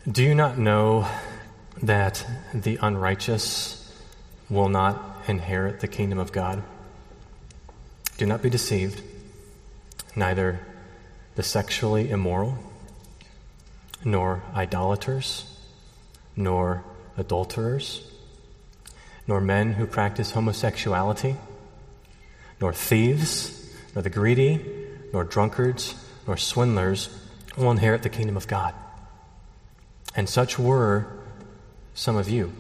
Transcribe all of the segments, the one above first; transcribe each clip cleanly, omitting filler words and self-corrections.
Do you not know that the unrighteous will not inherit the kingdom of God? Do not be deceived. Neither the sexually immoral, nor idolaters, nor adulterers, nor men who practice homosexuality, nor thieves, nor the greedy, nor drunkards, nor swindlers will inherit the kingdom of God. And such were some of you.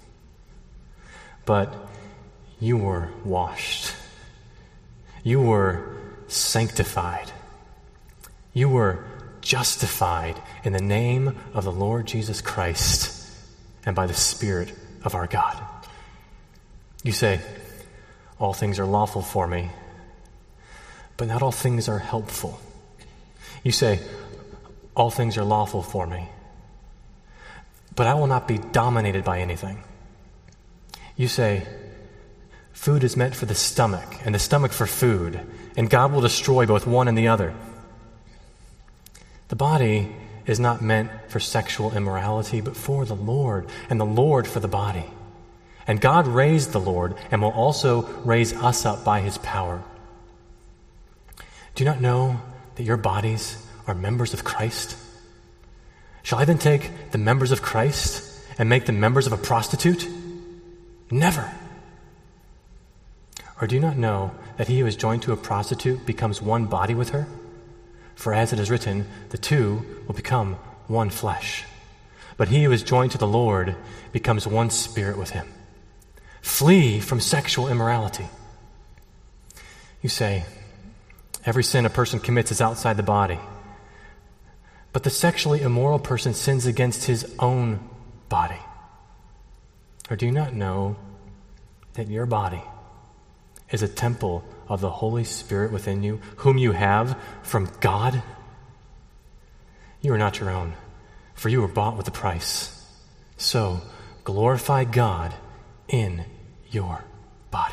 But you were washed. You were sanctified. You were justified in the name of the Lord Jesus Christ and by the Spirit of our God. You say, all things are lawful for me, but not all things are helpful. You say, all things are lawful for me, but I will not be dominated by anything. You say, food is meant for the stomach, and the stomach for food, and God will destroy both one and the other. The body is not meant for sexual immorality, but for the Lord, and the Lord for the body. And God raised the Lord, and will also raise us up by his power. Do you not know that your bodies are members of Christ? Shall I then take the members of Christ and make them members of a prostitute? Never. Or do you not know that he who is joined to a prostitute becomes one body with her? For as it is written, the two will become one flesh. But he who is joined to the Lord becomes one spirit with him. Flee from sexual immorality. You say, every sin a person commits is outside the body. But the sexually immoral person sins against his own body. Or do you not know that your body is a temple of the Holy Spirit within you, whom you have from God? You are not your own, for you were bought with a price. So glorify God in your body.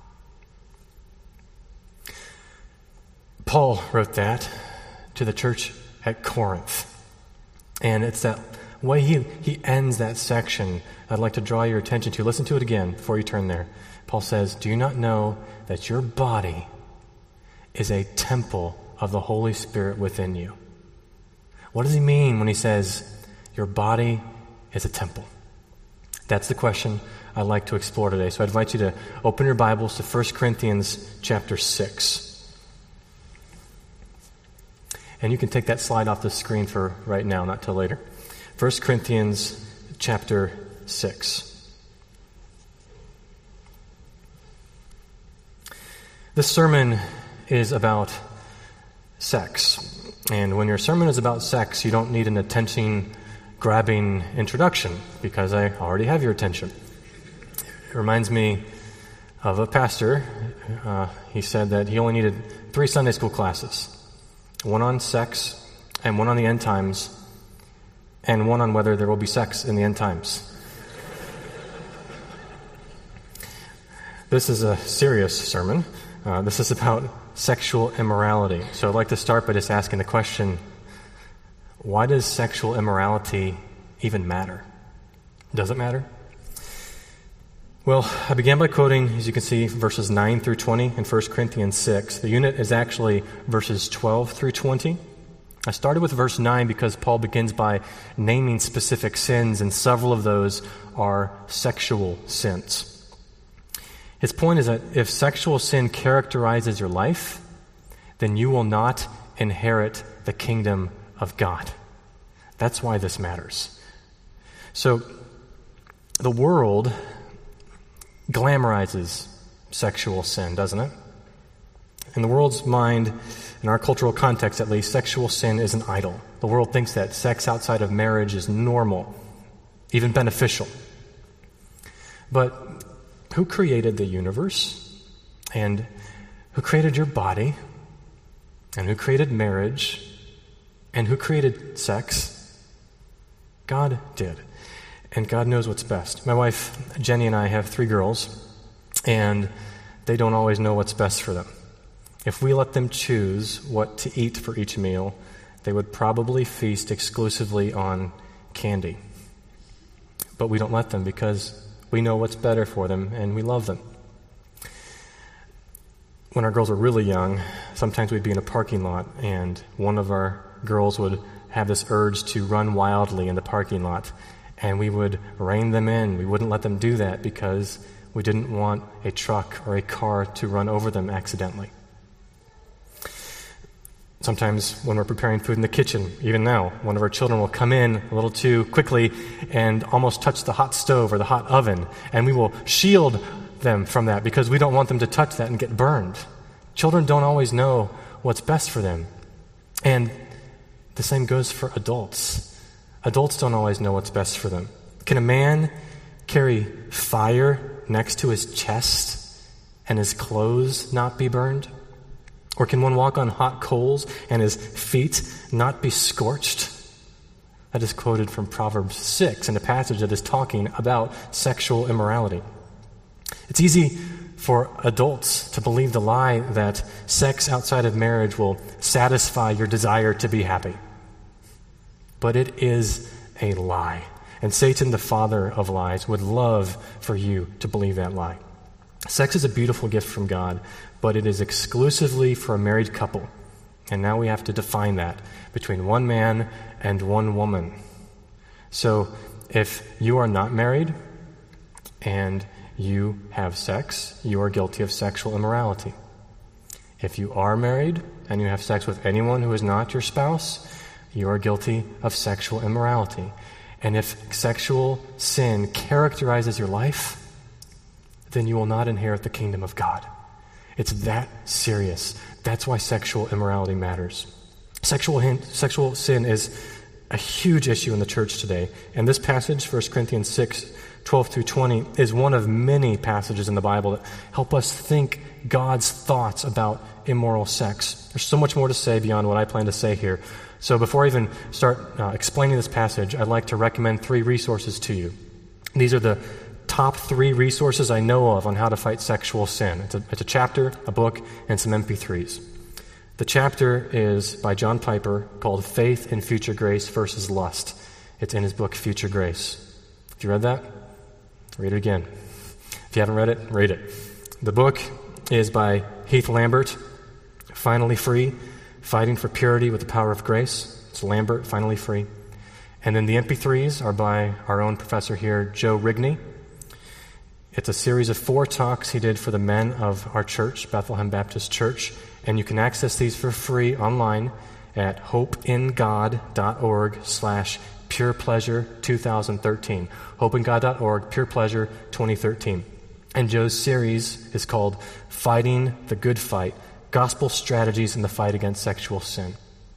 Paul wrote that to the church at Corinth. And it's that way he ends that section I'd like to draw your attention to. Listen to it again before you turn there. Paul says, do you not know that your body is a temple of the Holy Spirit within you? What does he mean when he says your body is a temple? That's the question I'd like to explore today. So I invite you to open your Bibles to 1 Corinthians chapter 6. And you can take that slide off the screen for right now, not till later. 1 Corinthians chapter 6. This sermon is about sex. And when your sermon is about sex, you don't need an attention-grabbing introduction, because I already have your attention. It reminds me of a pastor. He said that he only needed 3 Sunday school classes. One on sex, and one on the end times, and one on whether there will be sex in the end times. This is a serious sermon. This is about sexual immorality. So I'd like to start by just asking the question, why does sexual immorality even matter? Does it matter? Well, I began by quoting, as you can see, verses 9 through 20 in 1 Corinthians 6. The unit is actually verses 12 through 20. I started with verse 9 because Paul begins by naming specific sins, and several of those are sexual sins. His point is that if sexual sin characterizes your life, then you will not inherit the kingdom of God. That's why this matters. So, the world glamorizes sexual sin, doesn't it? In the world's mind, in our cultural context at least, sexual sin is an idol. The world thinks that sex outside of marriage is normal, even beneficial. But who created the universe? And who created your body? And who created marriage? And who created sex? God did. And God knows what's best. My wife, Jenny, and I have 3 girls, and they don't always know what's best for them. If we let them choose what to eat for each meal, they would probably feast exclusively on candy. But we don't let them because we know what's better for them and we love them. When our girls were really young, sometimes we'd be in a parking lot and one of our girls would have this urge to run wildly in the parking lot, and we would rein them in. We wouldn't let them do that because we didn't want a truck or a car to run over them accidentally. Sometimes when we're preparing food in the kitchen, even now, one of our children will come in a little too quickly and almost touch the hot stove or the hot oven, and we will shield them from that because we don't want them to touch that and get burned. Children don't always know what's best for them. And the same goes for adults. Adults don't always know what's best for them. Can a man carry fire next to his chest and his clothes not be burned? Or can one walk on hot coals and his feet not be scorched? That is quoted from Proverbs 6 in a passage that is talking about sexual immorality. It's easy for adults to believe the lie that sex outside of marriage will satisfy your desire to be happy. But it is a lie. And Satan, the father of lies, would love for you to believe that lie. Sex is a beautiful gift from God, but it is exclusively for a married couple. And now we have to define that between one man and one woman. So if you are not married and you have sex, you are guilty of sexual immorality. If you are married and you have sex with anyone who is not your spouse, you are guilty of sexual immorality. And if sexual sin characterizes your life, then you will not inherit the kingdom of God. It's that serious. That's why sexual immorality matters. Sexual sin is a huge issue in the church today. And this passage, 1 Corinthians 6, 12 through 20, is one of many passages in the Bible that help us think God's thoughts about immoral sex. There's so much more to say beyond what I plan to say here. So before I even start explaining this passage, I'd like to recommend 3 resources to you. These are the top 3 resources I know of on how to fight sexual sin. It's a chapter, a book, and some MP3s. The chapter is by John Piper called Faith in Future Grace versus Lust. It's in his book, Future Grace. Have you read that? Read it again. If you haven't read it, read it. The book is by Heath Lambert, Finally Free, Fighting for Purity with the Power of Grace. It's Lambert, Finally Free. And then the MP3s are by our own professor here, Joe Rigney. It's a series of 4 talks he did for the men of our church, Bethlehem Baptist Church, and you can access these for free online at hopeinGod.org/purepleasure2013. hopeinGod.org, Pure Pleasure 2013. And Joe's series is called Fighting the Good Fight, Gospel Strategies in the Fight Against Sexual Sin.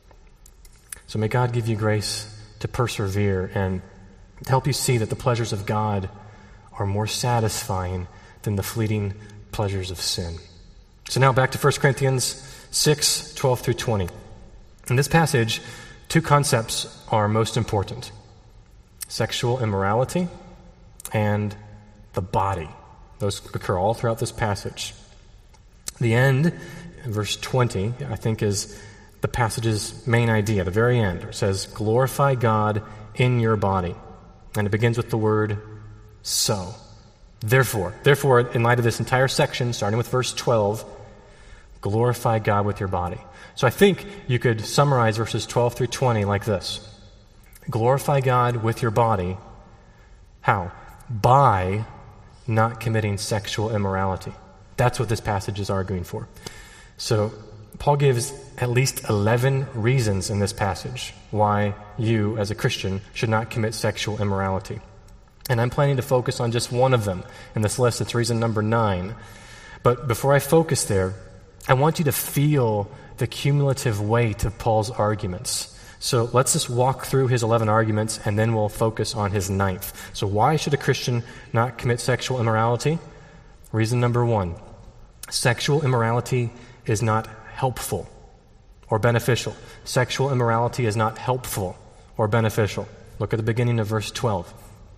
So may God give you grace to persevere and to help you see that the pleasures of God are more satisfying than the fleeting pleasures of sin. So now back to 1 Corinthians 6, 12 through 20. In this passage, 2 concepts are most important: sexual immorality and the body. Those occur all throughout this passage. The end, verse 20, I think is the passage's main idea. The very end, it says, glorify God in your body. And it begins with the word so. Therefore, in light of this entire section, starting with verse 12, glorify God with your body. So I think you could summarize verses 12 through 20 like this. Glorify God with your body. How? By not committing sexual immorality. That's what this passage is arguing for. So Paul gives at least 11 reasons in this passage why you, as a Christian, should not commit sexual immorality. And I'm planning to focus on just one of them in this list. It's reason number 9. But before I focus there, I want you to feel the cumulative weight of Paul's arguments. So let's just walk through his 11 arguments, and then we'll focus on his 9th. So why should a Christian not commit sexual immorality? Reason number 1, sexual immorality is not helpful or beneficial. Sexual immorality is not helpful or beneficial. Look at the beginning of verse 12.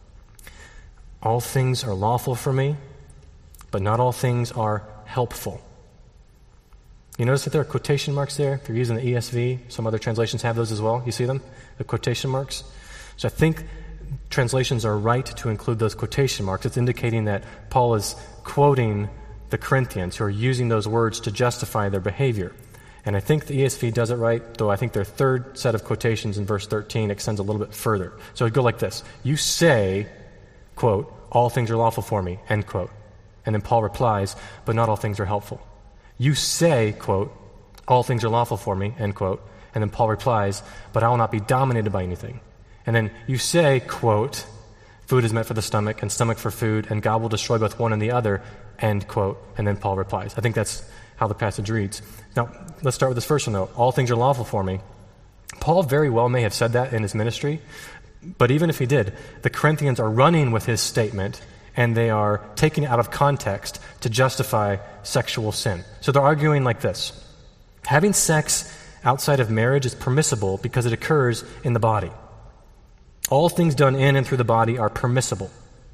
All things are lawful for me, but not all things are helpful. You notice that there are quotation marks there? If you're using the ESV, some other translations have those as well. You see them? The quotation marks? So I think translations are right to include those quotation marks. It's indicating that Paul is quoting the Corinthians who are using those words to justify their behavior. And I think the ESV does it right, though I think their third set of quotations in verse 13 extends a little bit further. So it'd go like this. You say, quote, all things are lawful for me, end quote. And then Paul replies, but not all things are helpful. You say, quote, all things are lawful for me, end quote. And then Paul replies, but I will not be dominated by anything. And then you say, quote, food is meant for the stomach and stomach for food, and God will destroy both one and the other, end quote. And then Paul replies. I think that's how the passage reads. Now, let's start with this first one, though. All things are lawful for me. Paul very well may have said that in his ministry, but even if he did, the Corinthians are running with his statement, and they are taking it out of context to justify sexual sin. So they're arguing like this. Having sex outside of marriage is permissible because it occurs in the body. All things done in and through the body are permissible.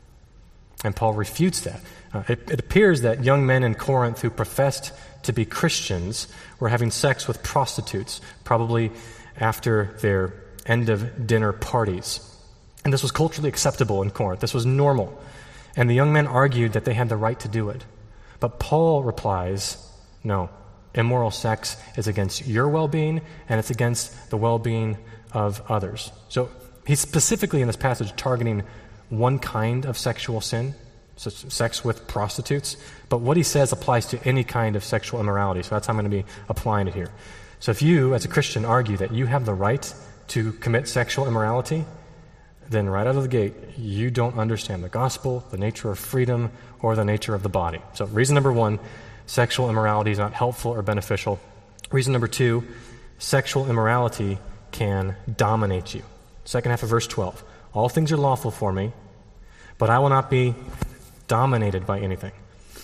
And Paul refutes that. It appears that young men in Corinth who professed to be Christians were having sex with prostitutes, probably after their end-of-dinner parties. And this was culturally acceptable in Corinth. This was normal. And the young men argued that they had the right to do it. But Paul replies, no, immoral sex is against your well-being, and it's against the well-being of others. So he's specifically in this passage targeting one kind of sexual sin, so sex with prostitutes, but what he says applies to any kind of sexual immorality, so that's how I'm going to be applying it here. So if you, as a Christian, argue that you have the right to commit sexual immorality, then right out of the gate, you don't understand the gospel, the nature of freedom, or the nature of the body. So reason number one, sexual immorality is not helpful or beneficial. Reason number two, sexual immorality can dominate you. Second half of verse 12. All things are lawful for me, but I will not be dominated by anything.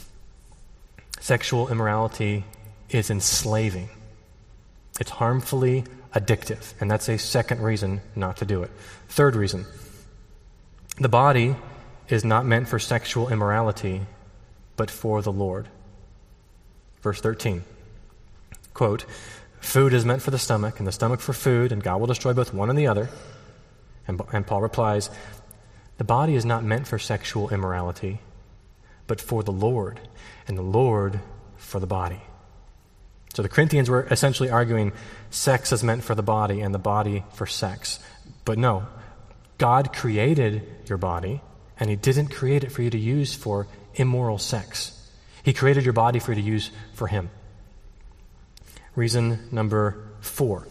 Sexual immorality is enslaving. It's harmfully addictive, and that's a second reason not to do it. Third reason, the body is not meant for sexual immorality, but for the Lord. Verse 13, quote, food is meant for the stomach, and the stomach for food, and God will destroy both one and the other. And Paul replies, the body is not meant for sexual immorality, but for the Lord, and the Lord for the body. So the Corinthians were essentially arguing sex is meant for the body and the body for sex. But no, God created your body, and he didn't create it for you to use for immoral sex. He created your body for you to use for him. Reason number 4.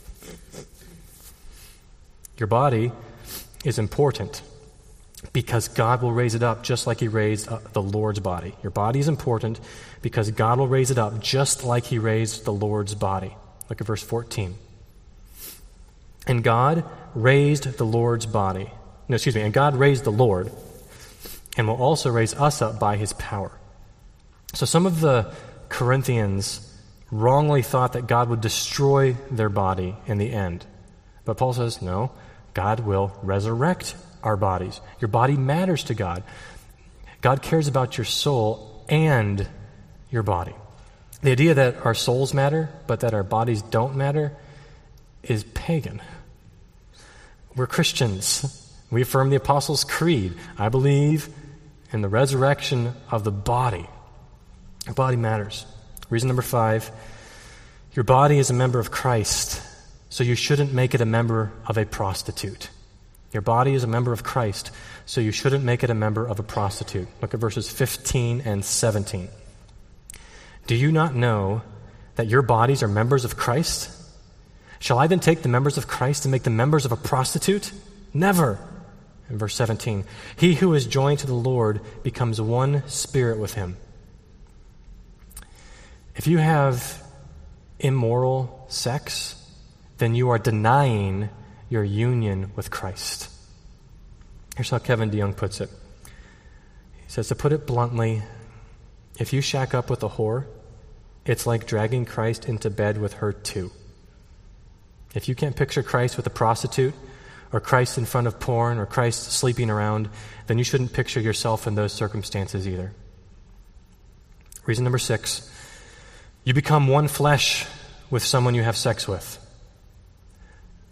Your body is important because God will raise it up just like he raised the Lord's body. Your body is important because God will raise it up just like he raised the Lord's body. Look at verse 14. And God raised the Lord's body. And God raised the Lord and will also raise us up by his power. So some of the Corinthians wrongly thought that God would destroy their body in the end. But Paul says, no, God will resurrect our bodies. Your body matters to God. God cares about your soul and your body. The idea that our souls matter, but that our bodies don't matter, is pagan. We're Christians. We affirm the Apostles' Creed. I believe in the resurrection of the body. Your body matters. Reason number 5, your body is a member of Christ, so you shouldn't make it a member of a prostitute. Your body is a member of Christ, so you shouldn't make it a member of a prostitute. Look at verses 15 and 17. Do you not know that your bodies are members of Christ? Shall I then take the members of Christ and make them members of a prostitute? Never. In verse 17, he who is joined to the Lord becomes one spirit with him. If you have immoral sex, then you are denying your union with Christ. Here's how Kevin DeYoung puts it. He says, to put it bluntly, if you shack up with a whore, it's like dragging Christ into bed with her too. If you can't picture Christ with a prostitute, or Christ in front of porn, or Christ sleeping around, then you shouldn't picture yourself in those circumstances either. Reason number 6, you become one flesh with someone you have sex with.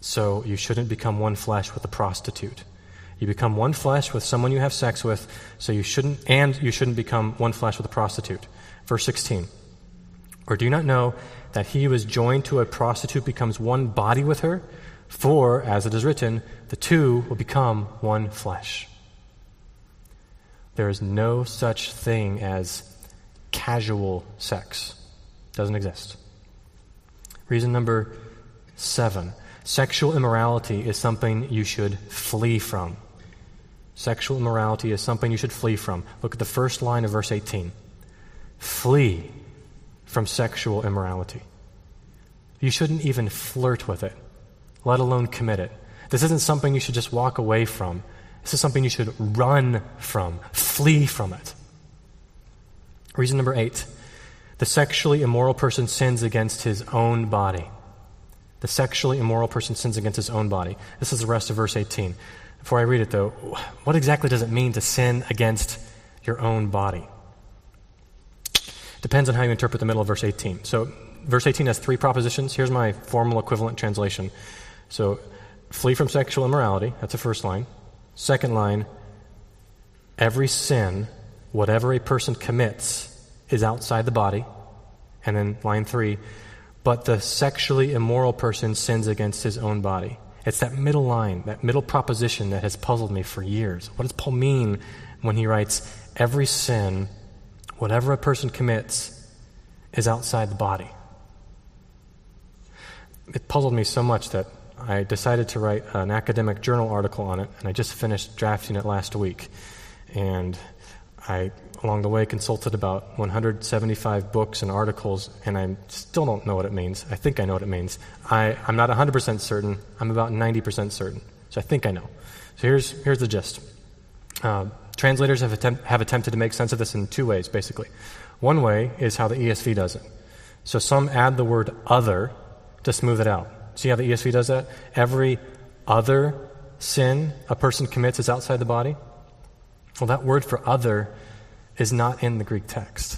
So you shouldn't become one flesh with a prostitute. You become one flesh with someone you have sex with, so you shouldn't become one flesh with a prostitute. Verse 16. Or do you not know that he who is joined to a prostitute becomes one body with her? For, as it is written, the two will become one flesh. There is no such thing as casual sex. Doesn't exist. Reason number 7. Sexual immorality is something you should flee from. Sexual immorality is something you should flee from. Look at the first line of verse 18. Flee from sexual immorality. You shouldn't even flirt with it, let alone commit it. This isn't something you should just walk away from. This is something you should run from, flee from it. Reason number 8. The sexually immoral person sins against his own body. The sexually immoral person sins against his own body. This is the rest of verse 18. Before I read it, though, what exactly does it mean to sin against your own body? Depends on how you interpret the middle of verse 18. So verse 18 has 3 propositions. Here's my formal equivalent translation. So flee from sexual immorality. That's the first line. Second line, every sin, whatever a person commits, is outside the body. And then line 3, but the sexually immoral person sins against his own body. It's that middle line, that middle proposition that has puzzled me for years. What does Paul mean when he writes, every sin, whatever a person commits, is outside the body? It puzzled me so much that I decided to write an academic journal article on it, and I just finished drafting it last week. And I, along the way, consulted about 175 books and articles, and I still don't know what it means. I think I know what it means. I'm not 100% certain. I'm about 90% certain. So I think I know. So here's the gist. Translators have attempted to make sense of this in 2 ways, basically. One way is how the ESV does it. So some add the word other to smooth it out. See how the ESV does that? Every other sin a person commits is outside the body. Well, that word for other is not in the Greek text.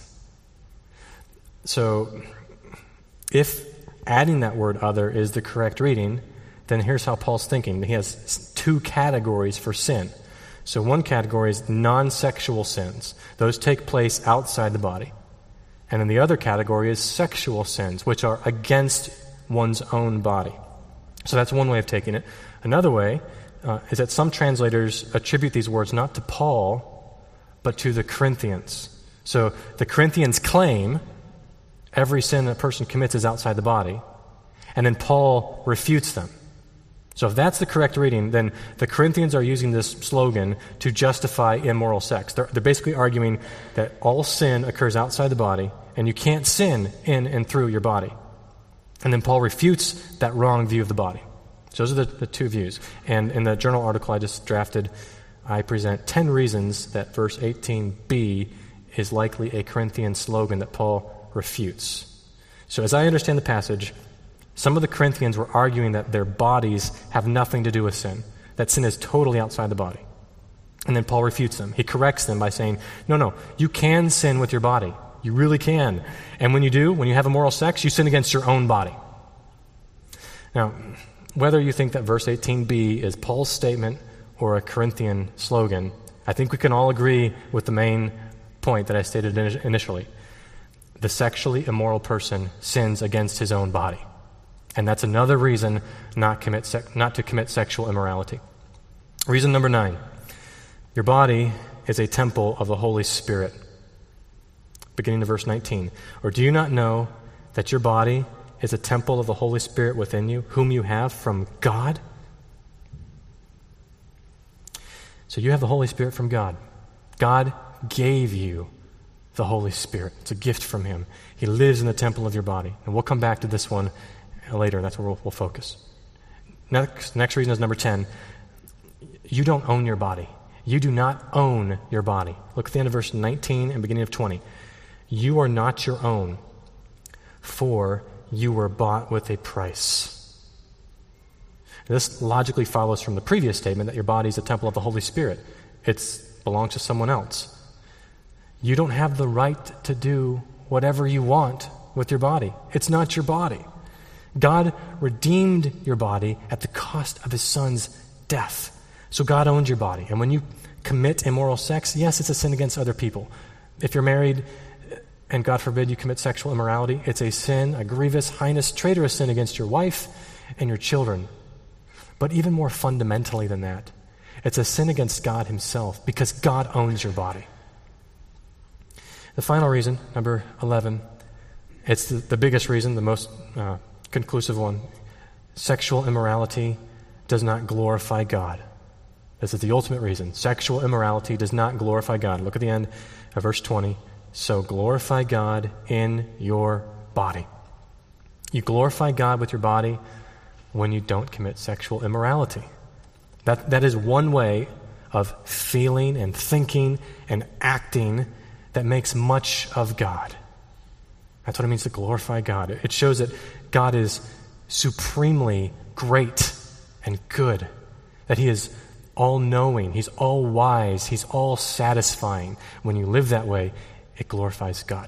So if adding that word other is the correct reading, then here's how Paul's thinking. He has 2 categories for sin. So one category is non-sexual sins. Those take place outside the body. And then the other category is sexual sins, which are against one's own body. So that's one way of taking it. Another way is that some translators attribute these words not to Paul, but to the Corinthians. So the Corinthians claim every sin a person commits is outside the body, and then Paul refutes them. So if that's the correct reading, then the Corinthians are using this slogan to justify immoral sex. They're basically arguing that all sin occurs outside the body, and you can't sin in and through your body. And then Paul refutes that wrong view of the body. So those are the 2 views. And in the journal article I just drafted, I present 10 reasons that verse 18b is likely a Corinthian slogan that Paul refutes. So as I understand the passage, some of the Corinthians were arguing that their bodies have nothing to do with sin, that sin is totally outside the body. And then Paul refutes them. He corrects them by saying, no, you can sin with your body. You really can. And when you do, when you have immoral sex, you sin against your own body. Now, whether you think that verse 18b is Paul's statement or a Corinthian slogan, I think we can all agree with the main point that I stated initially. The sexually immoral person sins against his own body. And that's another reason not to commit sexual immorality. Reason number 9. Your body is a temple of the Holy Spirit. Beginning of verse 19. Or do you not know that your body is a temple of the Holy Spirit within you, whom you have from God? So you have the Holy Spirit from God. God gave you the Holy Spirit. It's a gift from Him. He lives in the temple of your body. And we'll come back to this one later. That's where we'll focus. Next reason is number 10. You don't own your body. You do not own your body. Look at the end of verse 19 and beginning of 20. You are not your own, for you were bought with a price. This logically follows from the previous statement that your body is a temple of the Holy Spirit. It belongs to someone else. You don't have the right to do whatever you want with your body. It's not your body. God redeemed your body at the cost of his son's death. So God owns your body. And when you commit immoral sex, yes, it's a sin against other people. If you're married and God forbid you commit sexual immorality, it's a sin, a grievous, heinous, traitorous sin against your wife and your children. But even more fundamentally than that, it's a sin against God himself because God owns your body. The final reason, number 11, it's the biggest reason, the most conclusive one. Sexual immorality does not glorify God. This is the ultimate reason. Sexual immorality does not glorify God. Look at the end of verse 20. So glorify God in your body. You glorify God with your body when you don't commit sexual immorality. That is one way of feeling and thinking and acting that makes much of God. That's what it means to glorify God. It shows that God is supremely great and good, that he is all-knowing, he's all-wise, he's all-satisfying. When you live that way, it glorifies God.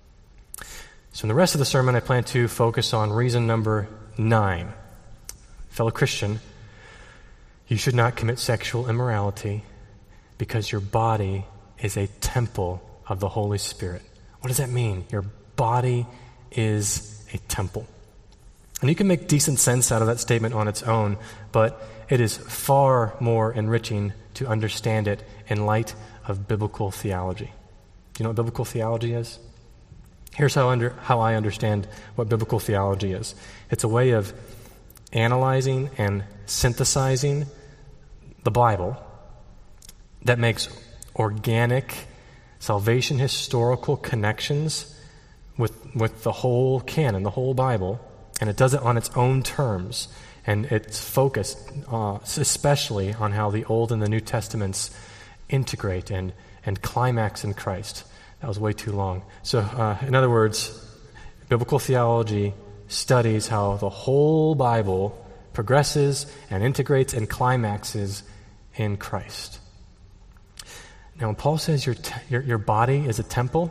So in the rest of the sermon, I plan to focus on reason number 9. Fellow Christian, you should not commit sexual immorality because your body is a temple of the Holy Spirit. What does that mean? Your body is a temple. And you can make decent sense out of that statement on its own, but it is far more enriching to understand it in light of biblical theology. Do you know what biblical theology is? Here's how I understand what biblical theology is. It's a way of analyzing and synthesizing the Bible that makes organic salvation historical connections with the whole canon, the whole Bible, and it does it on its own terms, and it's focused especially on how the Old and the New Testaments integrate and climax in Christ. That was way too long. So, in other words, biblical theology studies how the whole Bible progresses and integrates and climaxes in Christ. Now, when Paul says your body is a temple,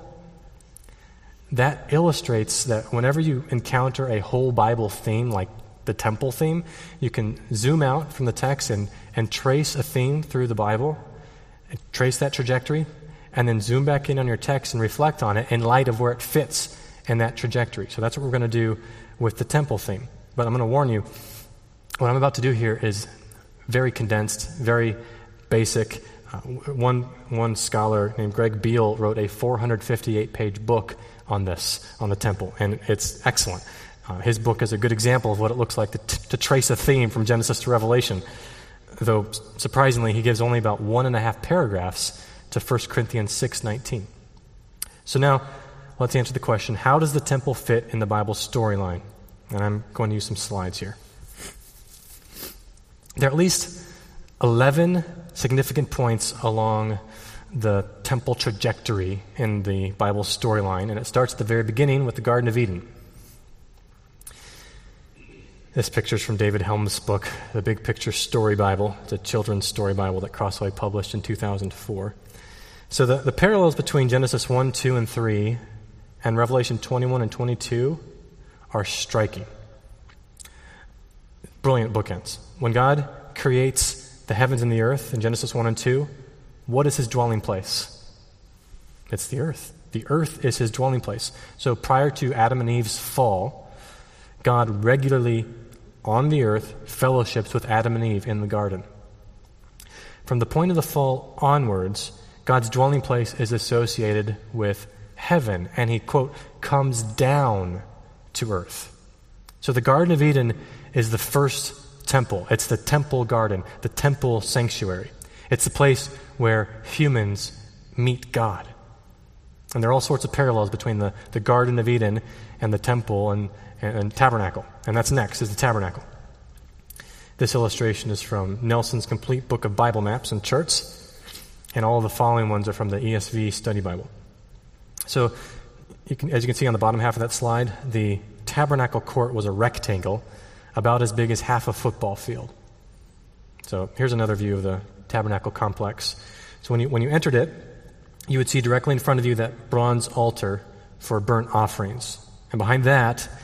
that illustrates that whenever you encounter a whole Bible theme like the temple theme, you can zoom out from the text and trace a theme through the Bible, and trace that trajectory, and then zoom back in on your text and reflect on it in light of where it fits in that trajectory. So that's what we're going to do with the temple theme. But I'm going to warn you, what I'm about to do here is very condensed, very basic. One scholar named Greg Beale wrote a 458-page book on this, on the temple, and it's excellent. His book is a good example of what it looks like to trace a theme from Genesis to Revelation, though surprisingly he gives only about 1.5 paragraphs to 1 Corinthians 6:19. So now let's answer the question, how does the temple fit in the Bible storyline? And I'm going to use some slides here. There are at least 11 significant points along the temple trajectory in the Bible storyline, and it starts at the very beginning with the Garden of Eden. This picture is from David Helm's book, The Big Picture Story Bible. It's a children's story Bible that Crossway published in 2004. So the parallels between Genesis 1, 2, and 3 and Revelation 21 and 22 are striking. Brilliant bookends. When God creates the heavens and the earth in Genesis 1 and 2, what is his dwelling place? It's the earth. The earth is his dwelling place. So prior to Adam and Eve's fall, God regularly on the earth fellowships with Adam and Eve in the garden. From the point of the fall onwards, God's dwelling place is associated with heaven, and he, quote, comes down to earth. So the Garden of Eden is the first temple. It's the temple garden, the temple sanctuary. It's the place where humans meet God. And there are all sorts of parallels between the Garden of Eden and the temple and tabernacle. And that's next, is the tabernacle. This illustration is from Nelson's Complete Book of Bible Maps and Charts, and all of the following ones are from the ESV Study Bible. So, as you can see on the bottom half of that slide, the tabernacle court was a rectangle about as big as half a football field. So here's another view of the tabernacle complex. So when you entered it, you would see directly in front of you that bronze altar for burnt offerings. And behind that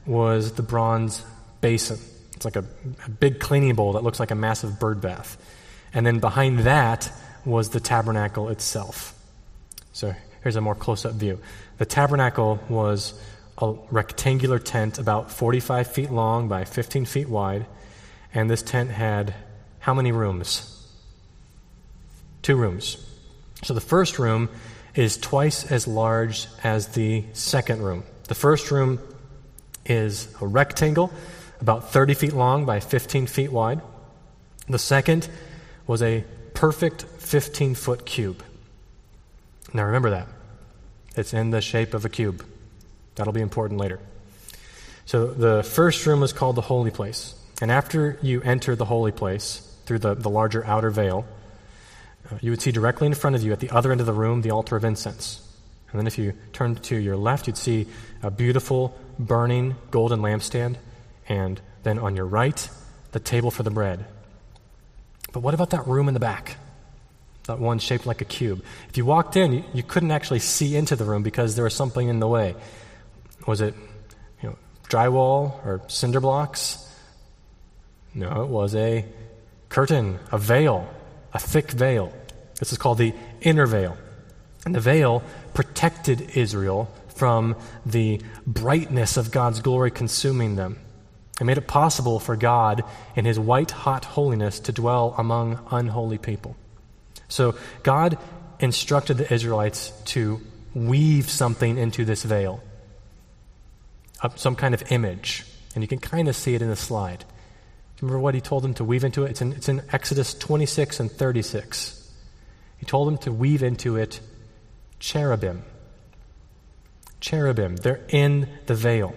was the bronze basin. It's like a big cleaning bowl that looks like a massive bird bath. And then behind that was the tabernacle itself. So here's a more close-up view. The tabernacle was a rectangular tent about 45 feet long by 15 feet wide. And this tent had how many rooms? 2 rooms. So the first room is twice as large as the second room. The first room is a rectangle about 30 feet long by 15 feet wide. The second was a perfect 15-foot cube. Now remember that. It's in the shape of a cube. That'll be important later. So the first room was called the holy place. And after you enter the holy place through the larger outer veil, you would see directly in front of you at the other end of the room the altar of incense. And then if you turn to your left, you'd see a beautiful burning golden lampstand. And then on your right, the table for the bread. But what about that room in the back? That one shaped like a cube. If you walked in, you couldn't actually see into the room because there was something in the way. Was it drywall or cinder blocks? No, it was a curtain, a veil, a thick veil. This is called the inner veil. And the veil protected Israel from the brightness of God's glory consuming them. It made it possible for God in his white-hot holiness to dwell among unholy people. So God instructed the Israelites to weave something into this veil, some kind of image. And you can kind of see it in the slide. Remember what he told them to weave into it? It's in Exodus 26 and 36. He told them to weave into it cherubim. Cherubim, they're in the veil.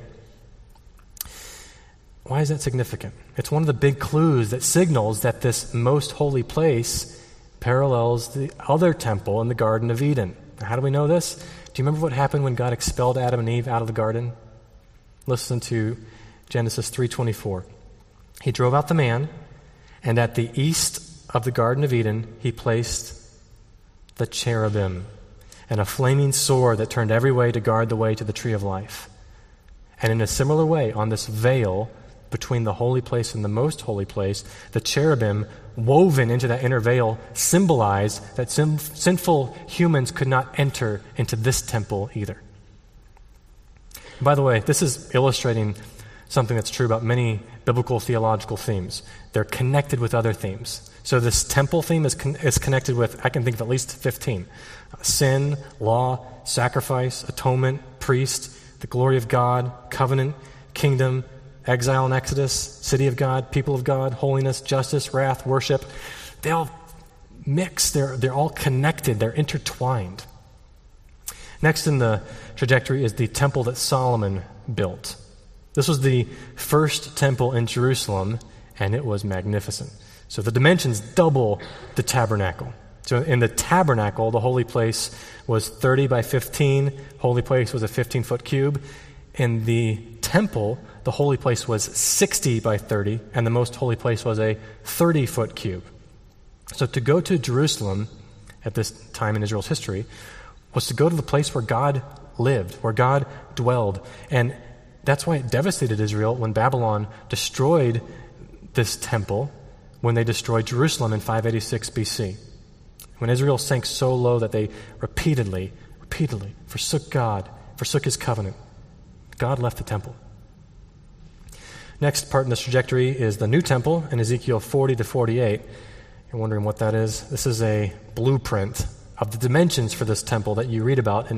Why is that significant? It's one of the big clues that signals that this most holy place parallels the other temple in the Garden of Eden. Now, how do we know this? Do you remember what happened when God expelled Adam and Eve out of the garden? Listen to Genesis 3:24. He drove out the man, and at the east of the Garden of Eden, he placed the cherubim and a flaming sword that turned every way to guard the way to the tree of life. And in a similar way, on this veil between the holy place and the most holy place, the cherubim woven into that inner veil symbolize that sinful humans could not enter into this temple either. By the way, this is illustrating something that's true about many biblical theological themes. They're connected with other themes. So this temple theme is connected with, I can think of at least 15. Sin, law, sacrifice, atonement, priest, the glory of God, covenant, kingdom, exile and exodus, city of God, people of God, holiness, justice, wrath, worship. They all mix. They're all connected. They're intertwined. Next in the trajectory is the temple that Solomon built. This was the first temple in Jerusalem, and it was magnificent. So the dimensions double the tabernacle. So in the tabernacle, the holy place was 30 by 15. Holy place was a 15-foot cube. In the temple, the holy place was 60 by 30, and the most holy place was a 30-foot cube. So to go to Jerusalem at this time in Israel's history was to go to the place where God lived, where God dwelled. And that's why it devastated Israel when Babylon destroyed this temple, when they destroyed Jerusalem in 586 BC. When Israel sank so low that they repeatedly forsook God, forsook his covenant, God left the temple. Next part in this trajectory is the new temple in Ezekiel 40 to 48. You're wondering what that is? This is a blueprint of the dimensions for this temple that you read about in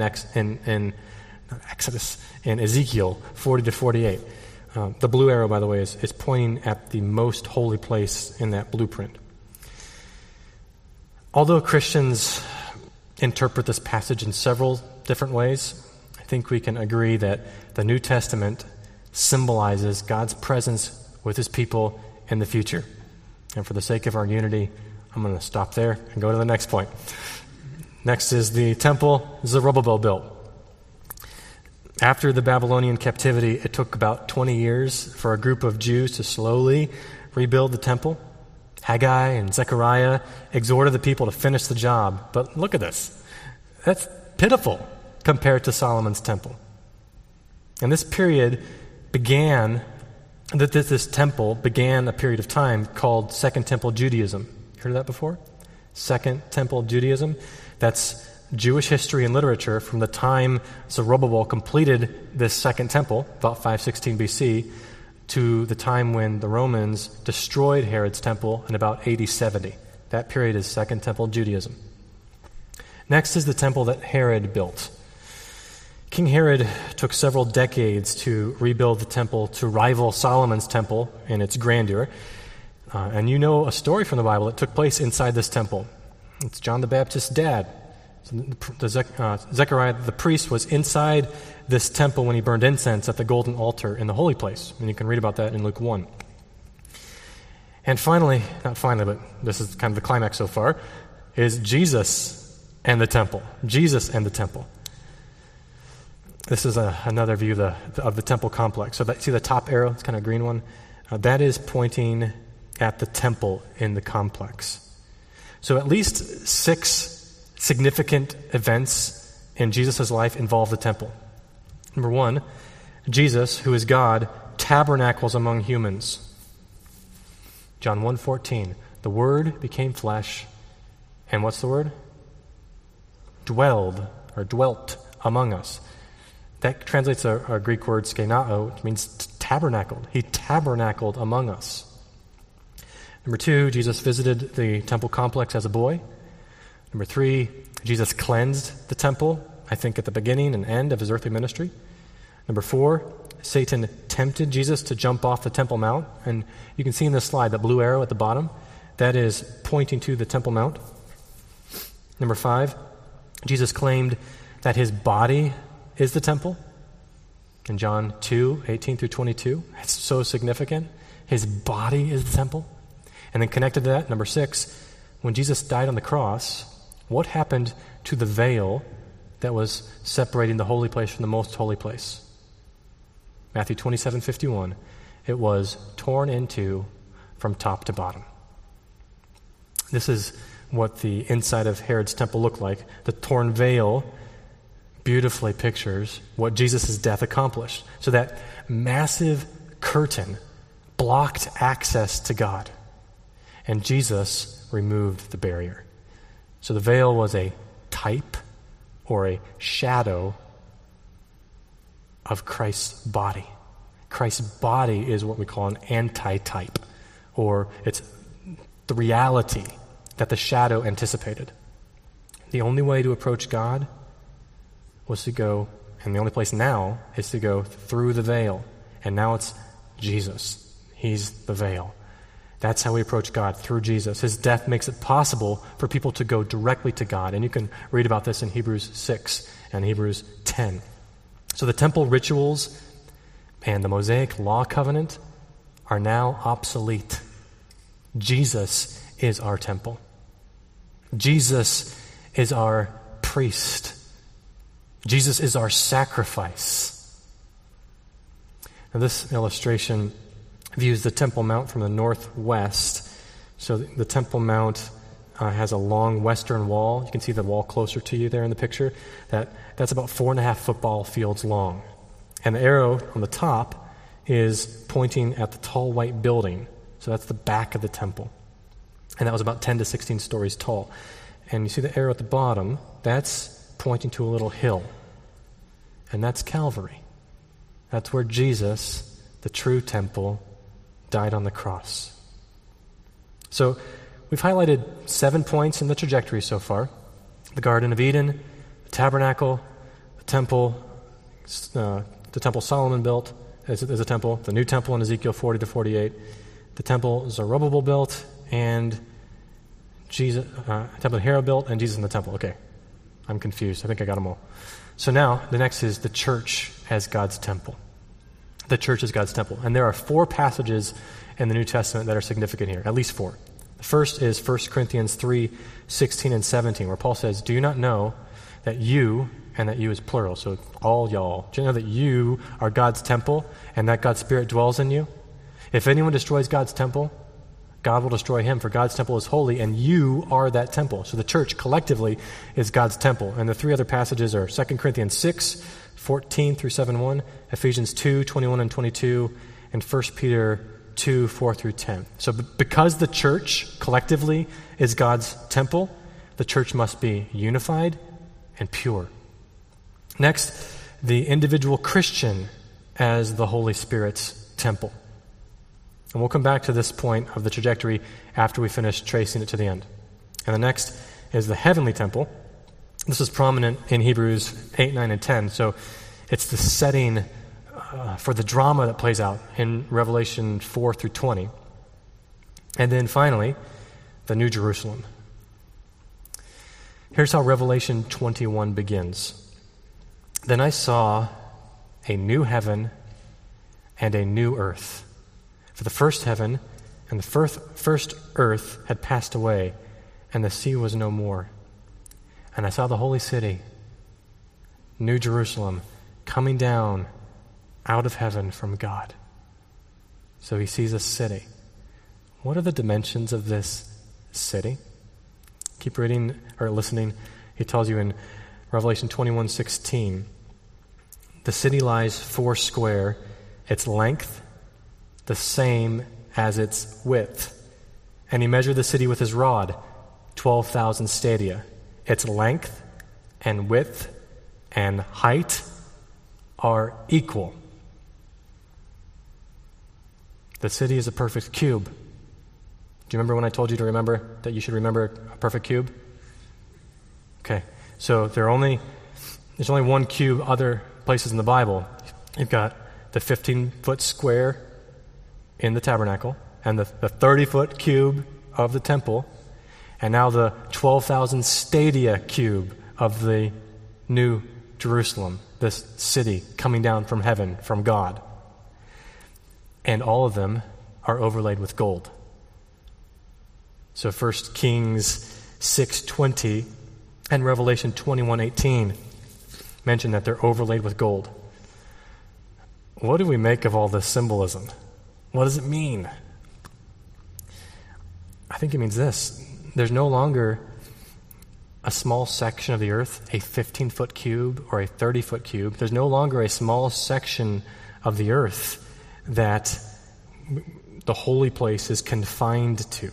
Ezekiel 40 to 48. The blue arrow, by the way, is pointing at the most holy place in that blueprint. Although Christians interpret this passage in several different ways, I think we can agree that the New Testament symbolizes God's presence with his people in the future. And for the sake of our unity, I'm going to stop there and go to the next point. Next is the temple Zerubbabel built. After the Babylonian captivity, it took about 20 years for a group of Jews to slowly rebuild the temple. Haggai and Zechariah exhorted the people to finish the job. But look at this. That's pitiful compared to Solomon's temple. And this period this temple began a period of time called Second Temple Judaism. Heard of that before? Second Temple Judaism. That's Jewish history and literature from the time Zerubbabel completed this Second Temple, about 516 BC, to the time when the Romans destroyed Herod's temple in about AD 70. That period is Second Temple Judaism. Next is the temple that Herod built. King Herod took several decades to rebuild the temple to rival Solomon's temple in its grandeur. And you know a story from the Bible that took place inside this temple. It's John the Baptist's dad. Zechariah the priest was inside this temple when he burned incense at the golden altar in the holy place. And you can read about that in Luke 1. And finally, not finally, but this is kind of the climax so far, is Jesus and the temple. Jesus and the temple. This is another view of the temple complex. So see the top arrow, it's kind of a green one? That is pointing at the temple in the complex. So at least 6 significant events in Jesus' life involve the temple. Number 1, Jesus, who is God, tabernacles among humans. John 1:14, the Word became flesh, and what's the word? Dwelt among us. That translates a Greek word, skenao, which means tabernacled. He tabernacled among us. Number 2, Jesus visited the temple complex as a boy. Number 3, Jesus cleansed the temple, I think at the beginning and end of his earthly ministry. Number 4, Satan tempted Jesus to jump off the Temple Mount. And you can see in this slide, that blue arrow at the bottom, that is pointing to the Temple Mount. Number 5, Jesus claimed that his body is the temple. In John 2:18 through 22, it's so significant. His body is the temple. And then connected to that, number 6, when Jesus died on the cross, what happened to the veil that was separating the holy place from the most holy place? Matthew 27:51, it was torn into from top to bottom. This is what the inside of Herod's temple looked like. The torn veil beautifully pictures what Jesus' death accomplished. So that massive curtain blocked access to God, and Jesus removed the barrier. So the veil was a type or a shadow of Christ's body. Christ's body is what we call an antitype, or it's the reality that the shadow anticipated. The only way to approach God was to go, and the only place now is to go through the veil. And now it's Jesus. He's the veil. That's how we approach God, through Jesus. His death makes it possible for people to go directly to God. And you can read about this in Hebrews 6 and Hebrews 10. So the temple rituals and the Mosaic law covenant are now obsolete. Jesus is our temple. Jesus is our priest. Jesus is our sacrifice. Now this illustration views the Temple Mount from the northwest. So the Temple Mount has a long western wall. You can see the wall closer to you there in the picture. That's about 4.5 football fields long. And the arrow on the top is pointing at the tall white building. So that's the back of the temple. And that was about 10 to 16 stories tall. And you see the arrow at the bottom, that's pointing to a little hill. And that's Calvary. That's where Jesus, the true temple, died on the cross. So we've highlighted 7 points in the trajectory so far. The Garden of Eden, the tabernacle, the temple Solomon built as a temple, the new temple in Ezekiel 40 to 48, the temple Zerubbabel built, and temple Herod built, and Jesus in the temple. Okay, I'm confused. I think I got them all. So now, the next is the church as God's temple. The church is God's temple. And there are 4 passages in the New Testament that are significant here, at least 4. The first is 1 Corinthians 3:16 and 17, where Paul says, "Do you not know that you," and that you is plural, so all y'all, "do you know that you are God's temple and that God's Spirit dwells in you? If anyone destroys God's temple, God will destroy him, for God's temple is holy, and you are that temple." So the church collectively is God's temple. And the 3 other passages are 2 Corinthians 6, 14 through 7:1, Ephesians 2, 21 and 22, and 1 Peter 2, 4 through 10. So because the church collectively is God's temple, the church must be unified and pure. Next, the individual Christian as the Holy Spirit's temple. And we'll come back to this point of the trajectory after we finish tracing it to the end. And the next is the heavenly temple. This is prominent in Hebrews 8, 9, and 10. So it's the setting for the drama that plays out in Revelation 4 through 20. And then finally, the New Jerusalem. Here's how Revelation 21 begins. Then I saw a new heaven and a new earth. For the first heaven and the first earth had passed away, and the sea was no more. And I saw the holy city, New Jerusalem, coming down out of heaven from God. So he sees a city. What are the dimensions of this city? Keep reading or listening. He tells you in Revelation 21:16, the city lies 4 square, its length the same as its width. And he measured the city with his rod, 12,000 stadia. Its length and width and height are equal. The city is a perfect cube. Do you remember when I told you to remember that you should remember a perfect cube? Okay, so there's only one cube other places in the Bible. You've got the 15-foot square in the tabernacle, and the 30-foot cube of the temple, and now the 12,000 stadia cube of the New Jerusalem, this city coming down from heaven, from God. And all of them are overlaid with gold. So 1 Kings 6:20 and Revelation 21:18 mention that they're overlaid with gold. What do we make of all this symbolism? What does it mean? I think it means this. There's no longer a small section of the earth, a 15-foot cube or a 30-foot cube. There's no longer a small section of the earth that the holy place is confined to.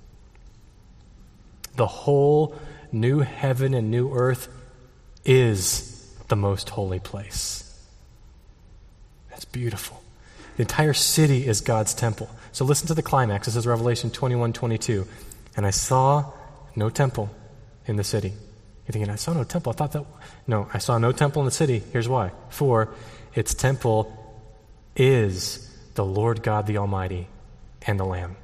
The whole new heaven and new earth is the most holy place. That's beautiful. The entire city is God's temple. So listen to the climax. This is Revelation 21:22. And I saw no temple in the city. You're thinking, I saw no temple. I thought that... No, I saw no temple in the city. Here's why. For its temple is the Lord God the Almighty and the Lamb.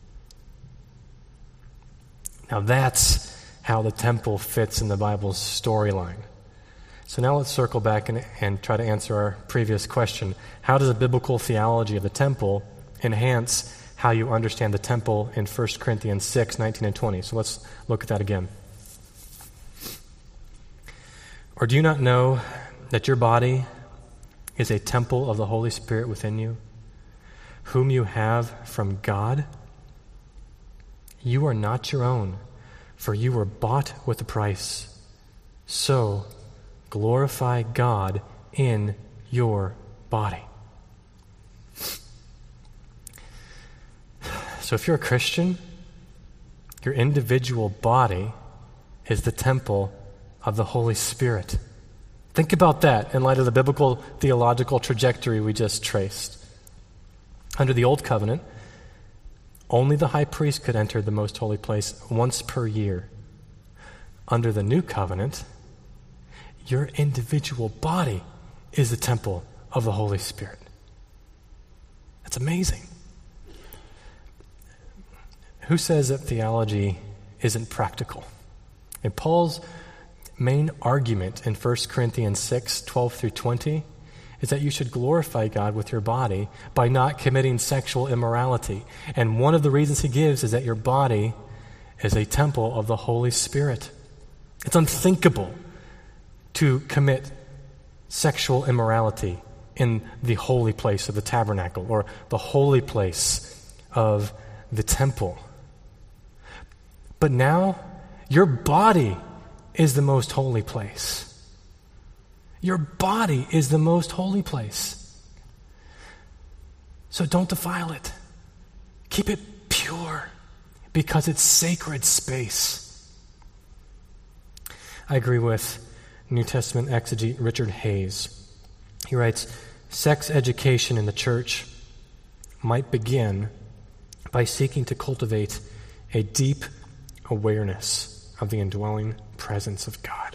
Now that's how the temple fits in the Bible's storyline. So now let's circle back and try to answer our previous question. How does a biblical theology of the temple enhance how you understand the temple in 1 Corinthians 6, 19 and 20? So let's look at that again. Or do you not know that your body is a temple of the Holy Spirit within you, whom you have from God? You are not your own, for you were bought with a price. So glorify God in your body. So if you're a Christian, your individual body is the temple of the Holy Spirit. Think about that in light of the biblical theological trajectory we just traced. Under the Old Covenant, only the high priest could enter the most holy place once per year. Under the New Covenant, your individual body is the temple of the Holy Spirit. That's amazing. Who says that theology isn't practical? And Paul's main argument in 1 Corinthians 6, 12 through 20 is that you should glorify God with your body by not committing sexual immorality. And one of the reasons he gives is that your body is a temple of the Holy Spirit. It's unthinkable to commit sexual immorality in the holy place of the tabernacle or the holy place of the temple. But now, your body is the most holy place. Your body is the most holy place. So don't defile it. Keep it pure because it's sacred space. I agree with New Testament exegete Richard Hayes. He writes, sex education in the church might begin by seeking to cultivate a deep awareness of the indwelling presence of God.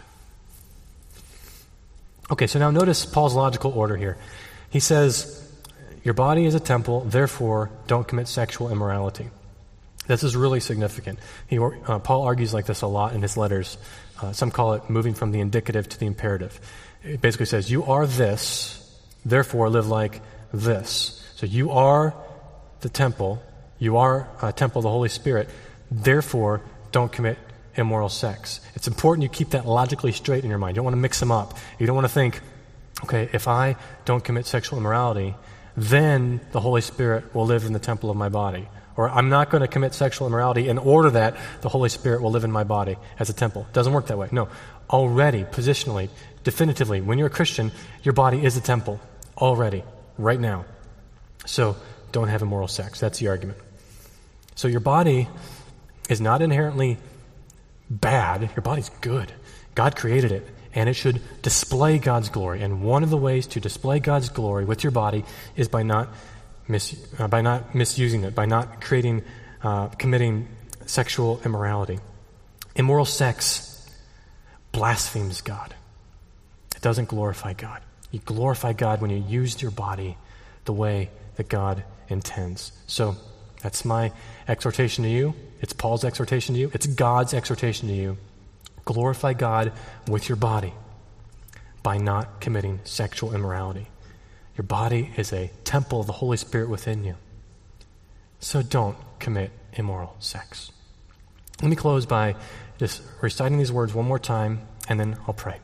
Okay, so now notice Paul's logical order here. He says, your body is a temple, therefore don't commit sexual immorality. This is really significant. Paul argues like this a lot in his letters. Some call it moving from the indicative to the imperative. It basically says, you are this, therefore live like this. So you are the temple. You are a temple of the Holy Spirit. Therefore, don't commit immoral sex. It's important you keep that logically straight in your mind. You don't want to mix them up. You don't want to think, okay, if I don't commit sexual immorality, then the Holy Spirit will live in the temple of my body. Or I'm not going to commit sexual immorality in order that the Holy Spirit will live in my body as a temple. It doesn't work that way. No. Already, positionally, definitively, when you're a Christian, your body is a temple. Already. Right now. So, don't have immoral sex. That's the argument. So your body is not inherently bad. Your body's good. God created it, and it should display God's glory. And one of the ways to display God's glory with your body is by not misusing it, by not committing sexual immorality. Immoral sex blasphemes God. It doesn't glorify God. You glorify God when you use your body the way that God intends. So that's my exhortation to you. It's Paul's exhortation to you. It's God's exhortation to you. Glorify God with your body by not committing sexual immorality. Your body is a temple of the Holy Spirit within you. So don't commit immoral sex. Let me close by just reciting these words one more time, and then I'll pray.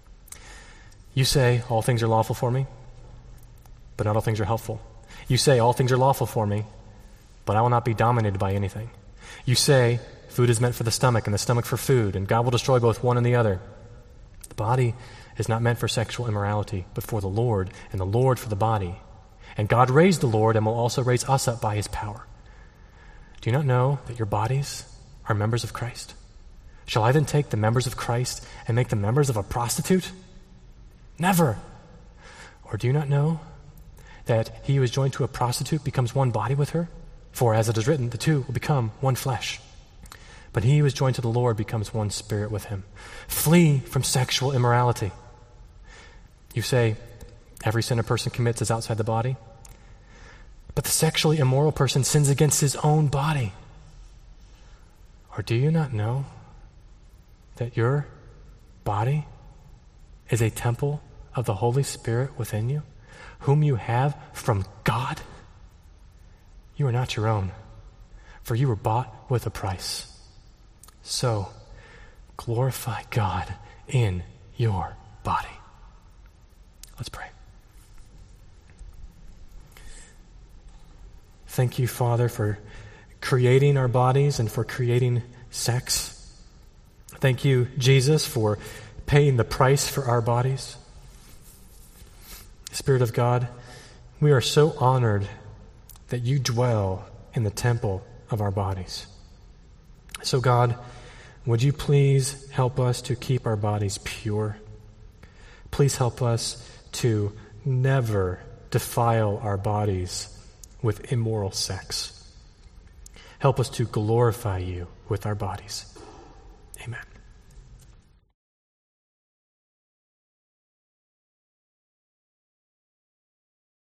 You say, all things are lawful for me, but not all things are helpful. You say, all things are lawful for me, but I will not be dominated by anything. You say, food is meant for the stomach and the stomach for food, and God will destroy both one and the other. The body is not meant for sexual immorality, but for the Lord, and the Lord for the body. And God raised the Lord and will also raise us up by his power. Do you not know that your bodies are members of Christ? Shall I then take the members of Christ and make them members of a prostitute? Never. Or do you not know that he who is joined to a prostitute becomes one body with her? For as it is written, the two will become one flesh. But he who is joined to the Lord becomes one spirit with him. Flee from sexual immorality. You say, every sin a person commits is outside the body. But the sexually immoral person sins against his own body. Or do you not know that your body is a temple of the Holy Spirit within you, whom you have from God? You are not your own, for you were bought with a price. So, glorify God in your body. Let's pray. Thank you, Father, for creating our bodies and for creating sex. Thank you, Jesus, for paying the price for our bodies. Spirit of God, we are so honored that you dwell in the temple of our bodies. So God, would you please help us to keep our bodies pure? Please help us to never defile our bodies with immoral sex. Help us to glorify you with our bodies. Amen.